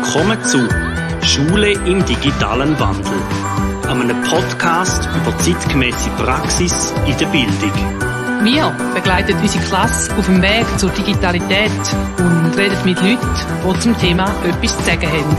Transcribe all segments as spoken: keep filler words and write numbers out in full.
Willkommen zu Schule im digitalen Wandel, einem Podcast über zeitgemäße Praxis in der Bildung. Wir begleiten unsere Klasse auf dem Weg zur Digitalität und reden mit Leuten, die zum Thema etwas zu sagen haben.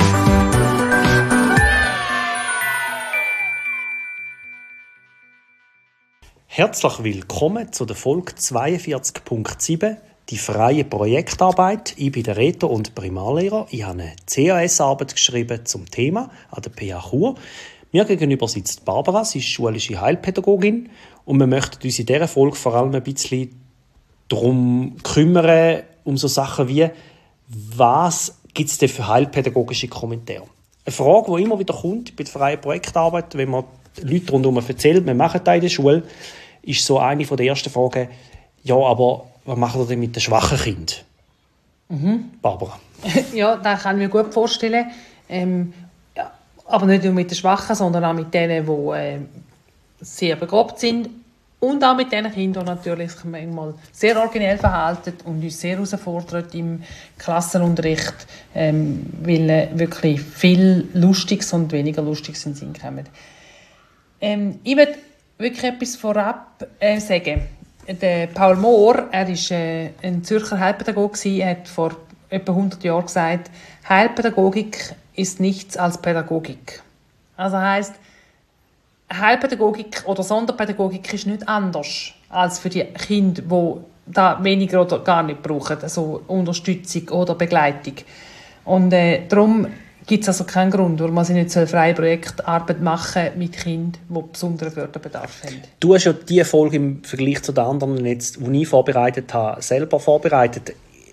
Herzlich willkommen zu der Folge zweiundvierzig Punkt sieben, die freie Projektarbeit. Ich bin der Reto und Primarlehrer. Ich habe eine C A S-Arbeit geschrieben zum Thema an der P H Chur. Mir gegenüber sitzt Barbara, sie ist schulische Heilpädagogin und wir möchten uns in dieser Folge vor allem ein bisschen darum kümmern, um so Sachen wie, was gibt es denn für heilpädagogische Kommentare? Eine Frage, die immer wieder kommt bei der freien Projektarbeit, wenn man Leute rundherum erzählt, wir machen das in der Schule, ist so eine der ersten Fragen, ja, aber was machen wir denn mit den schwachen Kindern? Mhm. Barbara. Ja, das kann ich mir gut vorstellen. Ähm, ja, aber nicht nur mit den Schwachen, sondern auch mit denen, die äh, sehr begabt sind. Und auch mit den Kindern, die natürlich sich manchmal sehr originell verhalten und uns sehr herausfordern im Klassenunterricht, ähm, weil äh, wirklich viel Lustiges und weniger Lustiges in den Sinn kommen. Ähm, ich möchte wirklich etwas vorab äh, sagen. Der Paul Mohr, er ist äh, ein Zürcher Heilpädagoge, er hat vor etwa hundert Jahren gesagt, Heilpädagogik ist nichts als Pädagogik. Also heisst, Heilpädagogik oder Sonderpädagogik ist nicht anders als für die Kinder, die da weniger oder gar nicht brauchen, also Unterstützung oder Begleitung. Und äh, darum gibt es also keinen Grund, warum man sich nicht freie Projektarbeit machen soll mit Kindern, die besonderen Förderbedarf haben. Du hast ja diese Folge im Vergleich zu den anderen, jetzt, die ich vorbereitet habe, selber vorbereitet.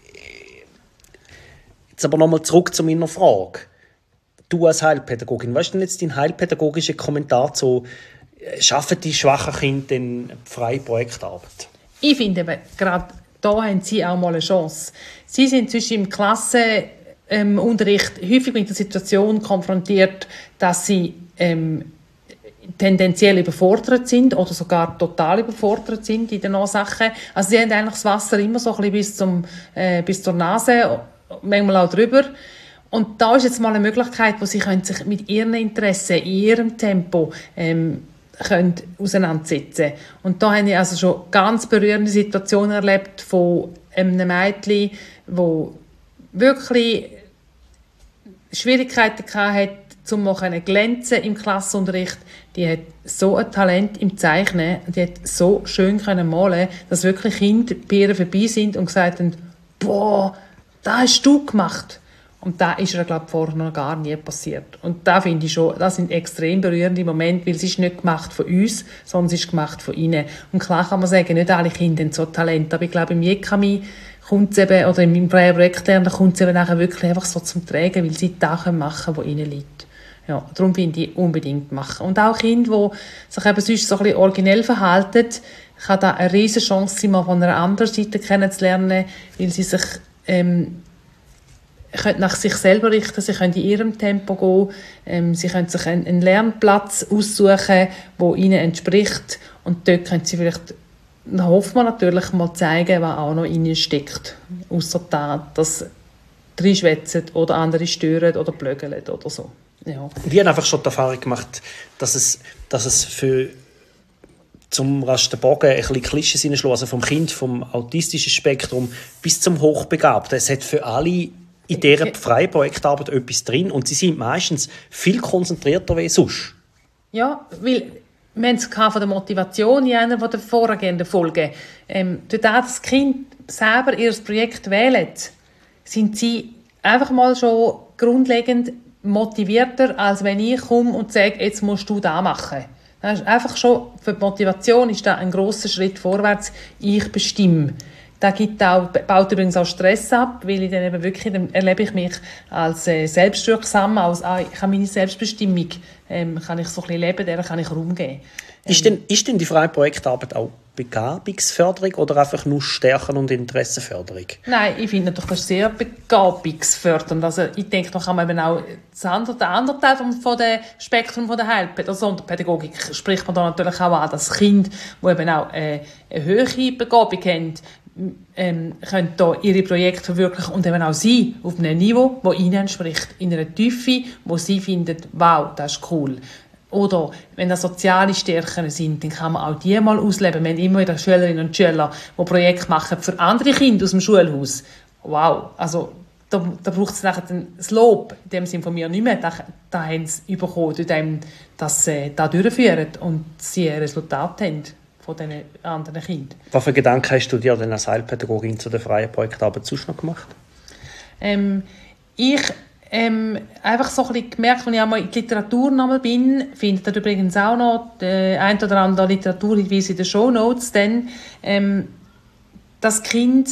Jetzt aber nochmal zurück zu meiner Frage. Du als Heilpädagogin, was ist denn jetzt dein heilpädagogischer Kommentar zu, schaffen die schwachen Kinder denn freie Projektarbeit? Ich finde, gerade da haben sie auch mal eine Chance. Sie sind zwischen im Klassen Ähm, Unterricht häufig mit der Situation konfrontiert, dass sie ähm, tendenziell überfordert sind oder sogar total überfordert sind in den Sachen. Also sie haben eigentlich das Wasser immer so ein bisschen bis, zum, äh, bis zur Nase, manchmal auch drüber. Und da ist jetzt mal eine Möglichkeit, wo sie können sich mit ihren Interessen, in ihrem Tempo ähm, können auseinandersetzen. Und da habe ich also schon ganz berührende Situationen erlebt von einem Mädchen, wo wirklich Schwierigkeiten hatte, um mal glänzen im Klassenunterricht. Die hat so ein Talent im Zeichnen, die hat so schön malen, dass wirklich Kinder bei ihr vorbei sind und gesagt haben, boah, das hast du gemacht. Und das ist ihr, glaube ich, vorher noch gar nie passiert. Und da finde ich schon, das sind extrem berührende Momente, weil es ist nicht gemacht von uns, sondern es ist gemacht von ihnen. Und klar kann man sagen, nicht alle Kinder haben so Talent, aber ich glaube, im Jekami kommt es eben, oder im freien Projektlernen kommt es eben nachher wirklich einfach so zum Tragen, weil sie das machen können, was ihnen liegt. Ja, darum finde ich unbedingt machen. Und auch Kinder, die sich eben sonst so ein bisschen originell verhalten, kann da eine riesige Chance sein, mal von einer anderen Seite kennenzulernen, weil sie sich ähm, können nach sich selber richten, sie können in ihrem Tempo gehen, ähm, sie können sich einen, einen Lernplatz aussuchen, der ihnen entspricht, und dort können sie vielleicht, dann hofft man natürlich mal zeigen, was auch noch in ihnen steckt. Ausser da, dass reinschwätzen oder andere stören oder blögeln oder so. Ja. Wir haben einfach schon die Erfahrung gemacht, dass es, dass es für zum Rastenbogen ein bisschen Klischees hineinschlagen, also vom Kind, vom autistischen Spektrum bis zum Hochbegabten. Es hat für alle in dieser freien Projektarbeit etwas drin und sie sind meistens viel konzentrierter als sonst. Ja, weil wir haben es von der Motivation in einer der vorhergehenden Folgen. Ähm, dadurch, dass das Kind selber ihr Projekt wählt, sind sie einfach mal schon grundlegend motivierter, als wenn ich komme und sage, jetzt musst du das machen. Das ist einfach schon, für die Motivation ist das ein grosser Schritt vorwärts. Ich bestimme. Das gibt auch, baut übrigens auch Stress ab, weil ich dann eben wirklich, dann erlebe ich mich als äh, selbstwirksam, als ah, ich kann meine Selbstbestimmung ähm, kann ich so ein bisschen leben, der kann ich Raum geben. Ähm, ist, denn, ist denn die freie Projektarbeit auch Begabungsförderung oder einfach nur Stärken- und Interessenförderung? Nein, ich finde doch, das ist sehr begabungsfördernd. Also ich denke, da kann man eben auch das andere, der andere Teil vom, von dem Spektrum von der Heilpädagogik, der Sonderpädagogik, spricht man da natürlich auch an, dass Kinder, die eben auch äh, eine höhere Begabung haben, ähm, können da ihre Projekte verwirklichen und eben auch sie auf einem Niveau, das ihnen entspricht, in einer Tiefe, wo sie finden, wow, das ist cool. Oder wenn das soziale Stärken sind, dann kann man auch die mal ausleben. Wir haben immer wieder Schülerinnen und Schüler, die Projekte machen für andere Kinder aus dem Schulhaus. Wow, also da, da braucht es nachher das Lob, in dem Sinne von mir nicht mehr. Da, da haben sie bekommen, durch dem, dass sie da durchführen und sie ein Resultat haben von diesen anderen Kindern. Was für Gedanken hast du dir denn als Heilpädagogin zu der freien Projektarbeit sonst noch gemacht? Ähm, ich ähm, einfach so ein bisschen gemerkt, als ich einmal in die Literatur nochmal bin, findet ihr übrigens auch noch die ein oder andere Literaturhinweise in den Shownotes, denn ähm, das Kind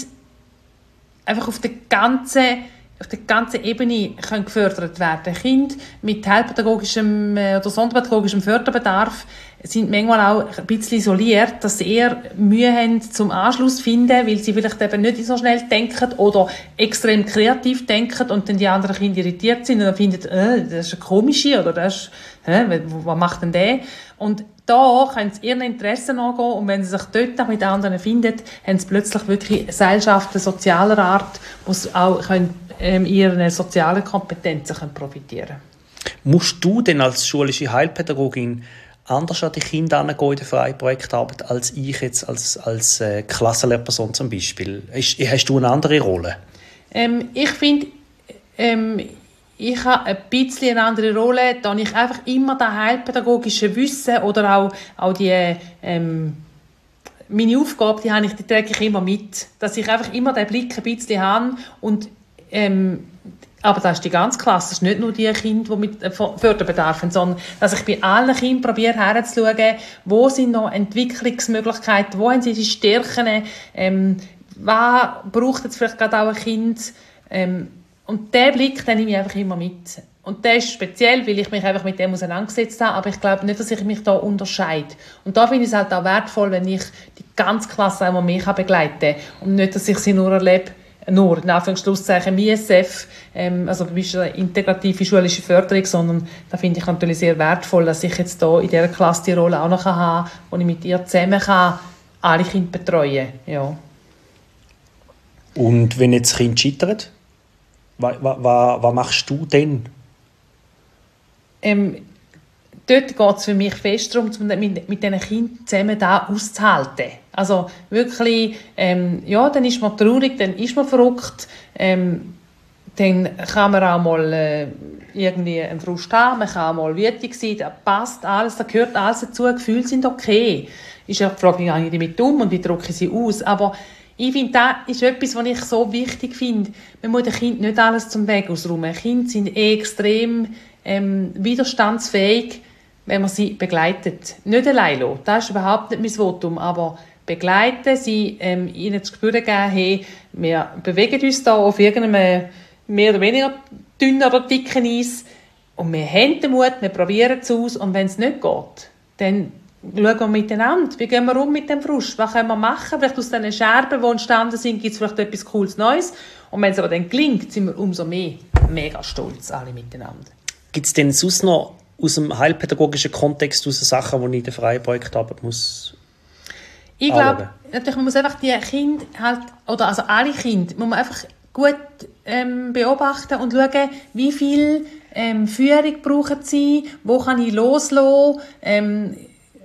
einfach auf der ganzen, auf der ganzen Ebene können gefördert werden. Kinder mit heilpädagogischem oder sonderpädagogischem Förderbedarf sind manchmal auch ein bisschen isoliert, dass sie eher Mühe haben zum Anschluss zu finden, weil sie vielleicht eben nicht so schnell denken oder extrem kreativ denken und dann die anderen Kinder irritiert sind und dann finden, äh, das ist ein komischer oder das ist, hä, was macht denn der? Und da können sie ihren Interessen nachgehen und wenn sie sich dort mit anderen finden, haben sie plötzlich wirklich Gesellschaften sozialer Art, wo sie auch können, ähm, ihren sozialen Kompetenzen können profitieren können. Musst du denn als schulische Heilpädagogin anders an die Kinder herangehen in der freien Projektarbeit als ich jetzt als, als äh, Klassenlehrperson zum Beispiel? Hast, hast du eine andere Rolle? Ähm, ich finde, ähm, ich habe ein bisschen eine andere Rolle, da ich einfach immer das heilpädagogische Wissen oder auch, auch die, ähm, meine Aufgabe, die, habe ich, die trage ich immer mit. Dass ich einfach immer den Blick ein bisschen habe und ähm, aber das ist die ganze Klasse, das ist nicht nur die Kinder, die mit Förderbedarf haben, sondern dass ich bei allen Kindern probiere herzuschauen, wo sind noch Entwicklungsmöglichkeiten, wo haben sie die Stärken, ähm, was braucht jetzt vielleicht gerade auch ein Kind, ähm, und diesen Blick, den nehme ich einfach immer mit. Und der ist speziell, weil ich mich einfach mit dem auseinandergesetzt habe, aber ich glaube nicht, dass ich mich da unterscheide. Und da finde ich es halt auch wertvoll, wenn ich die ganze Klasse einmal mehr begleiten kann und nicht, dass ich sie nur erlebe, nur, in Anführungszeichen, I S F, ähm, also du bist eine integrative schulische Förderung, sondern da finde ich natürlich sehr wertvoll, dass ich jetzt hier in dieser Klasse die Rolle auch noch habe, wo ich mit ihr zusammen kann, alle Kinder betreuen kann. Ja. Und wenn jetzt das Kind scheitert, was, was, was machst du denn? Ähm, dort geht es für mich fest darum, mit, mit diesen Kindern zusammen da auszuhalten. Also wirklich, ähm, ja, dann ist man traurig, dann ist man verrückt, ähm, dann kann man auch mal äh, irgendwie einen Frust haben, man kann auch mal wütend sein, das passt alles, da gehört alles dazu, Gefühle sind okay. Ist ja die Frage, wie gehe ich damit um und wie drücke ich sie aus, aber ich finde, das ist etwas, was ich so wichtig finde. Man muss den Kindern nicht alles zum Weg ausräumen. Kinder sind extrem ähm, widerstandsfähig, wenn man sie begleitet. Nicht allein lassen. Das ist überhaupt nicht mein Votum, aber begleiten, sie ähm, ihnen zu spüren geben, hey, wir bewegen uns da auf irgendeinem mehr oder weniger dünnen oder dicken Eis und wir haben den Mut, wir probieren es aus und wenn es nicht geht, dann schauen wir miteinander, wie gehen wir um mit dem Frust, was können wir machen, vielleicht aus diesen Scherben, die entstanden sind, gibt es vielleicht etwas Cooles Neues und wenn es aber dann gelingt, sind wir umso mehr mega stolz, alle miteinander. Gibt es denn sonst noch aus dem heilpädagogischen Kontext aus Sachen, die ich in der freien Projektarbeit muss? Ich glaube, natürlich, man muss einfach die Kinder halt, oder also alle Kinder, muss man einfach gut ähm, beobachten und schauen, wie viel ähm, Führung brauchen sie, wo kann ich loslassen. Ähm,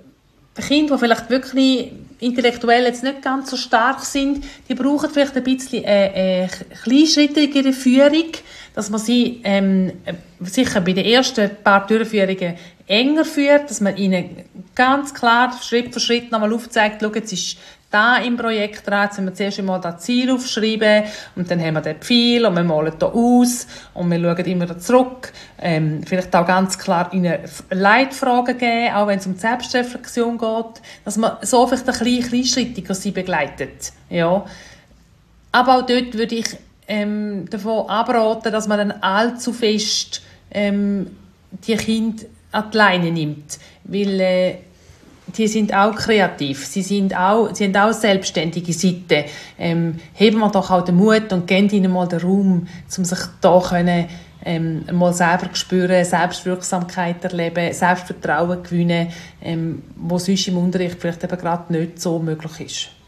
Kinder, die vielleicht wirklich intellektuell jetzt nicht ganz so stark sind, die brauchen vielleicht ein bisschen äh, äh, kleinschrittigere Führung, dass man sie ähm, sicher bei den ersten paar Durchführungen enger führt, dass man ihnen ganz klar Schritt für Schritt nochmal aufzeigt, schau, jetzt ist da im Projekt dran, jetzt müssen wir zuerst einmal das Ziel aufschreiben und dann haben wir den Pfeil und wir malen da aus und wir schauen immer zurück. Ähm, vielleicht auch ganz klar ihnen Leitfragen geben, auch wenn es um die Selbstreflexion geht, dass man so vielleicht ein bisschen kleinschrittiger sie begleitet. Ja. Aber auch dort würde ich ähm, davon abraten, dass man dann allzu fest ähm, die Kinder an die Leine nimmt, weil äh, die sind auch kreativ, sie, sind auch, sie haben auch selbstständige Seiten. Ähm, heben wir doch auch den Mut und geben ihnen mal den Raum, um sich da können, ähm, mal selber spüren, Selbstwirksamkeit erleben, Selbstvertrauen gewinnen, ähm, wo sonst im Unterricht vielleicht eben gerade nicht so möglich ist.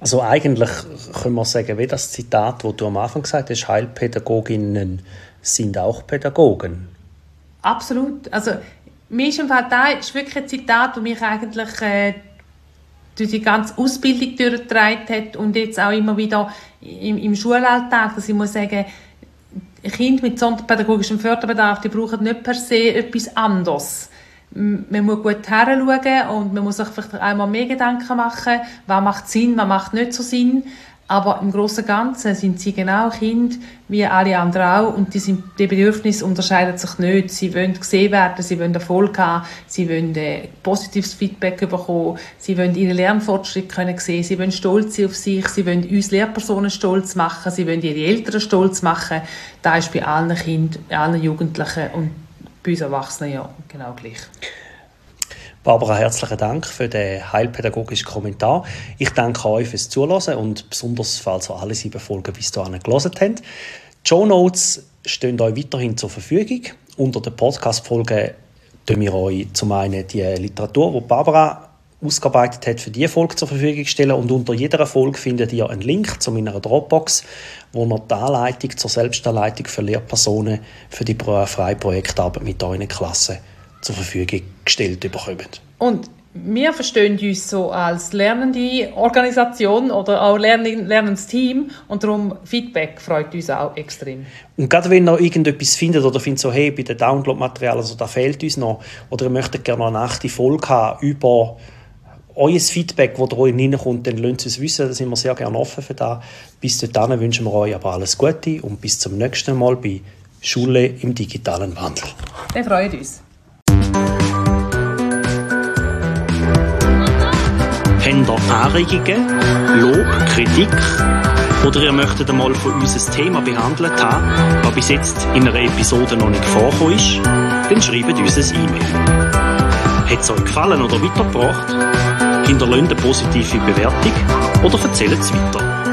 Also eigentlich können wir sagen, wie das Zitat, das du am Anfang gesagt hast, Heilpädagoginnen sind auch Pädagogen. Absolut. Also mir ist im Fall da ist wirklich ein Zitat, das mich eigentlich äh, durch die ganze Ausbildung durchgetragen hat und jetzt auch immer wieder im, im Schulalltag, dass ich muss sagen, Kinder mit sonderpädagogischem Förderbedarf, die brauchen nicht per se etwas anderes. Man muss gut hinschauen und man muss sich vielleicht einmal mehr Gedanken machen, was macht Sinn, was macht nicht so Sinn. Aber im Großen und Ganzen sind sie genau Kinder wie alle anderen auch und die, sind, die Bedürfnisse unterscheiden sich nicht. Sie wollen gesehen werden, sie wollen Erfolg haben, sie wollen äh, positives Feedback bekommen, sie wollen ihre Lernfortschritte können sehen, sie wollen stolz sein auf sich, sie wollen uns Lehrpersonen stolz machen, sie wollen ihre Eltern stolz machen. Das ist bei allen Kindern, allen Jugendlichen und bei uns Erwachsenen ja genau gleich. Barbara, herzlichen Dank für den heilpädagogischen Kommentar. Ich danke euch fürs Zuhören und besonders, falls ihr alle sieben Folgen bis dahin gelesen habt. Die Shownotes stehen euch weiterhin zur Verfügung. Unter den Podcast-Folgen stellen wir euch zum einen die Literatur, die Barbara ausgearbeitet hat, für diese Folge zur Verfügung stellen. Und unter jeder Folge findet ihr einen Link zu meiner Dropbox, wo ihr die Anleitung zur Selbstanleitung für Lehrpersonen für die freie Projektarbeit mit euren Klassen zur Verfügung gestellt bekommen. Und wir verstehen uns so als lernende Organisation oder auch lern- lernendes Team und darum Feedback freut uns auch extrem. Und gerade wenn ihr irgendetwas findet oder findet so, hey, bei den Downloadmaterialien, also da fehlt uns noch, oder ihr möchtet gerne noch eine achte Folge haben über euer Feedback, das da euch reinkommt, dann lasst es uns wissen, da sind wir sehr gerne offen für das. Bis dahin wünschen wir euch aber alles Gute und bis zum nächsten Mal bei Schule im digitalen Wandel. Wir freuen uns. Habt ihr Anregungen, Lob, Kritik oder ihr möchtet einmal von uns ein Thema behandelt haben, das bis jetzt in einer Episode noch nicht vorgekommen ist, dann schreibt uns ein E-Mail. Hat es euch gefallen oder weitergebracht? Hinterlasst eine positive Bewertung oder erzählt es weiter.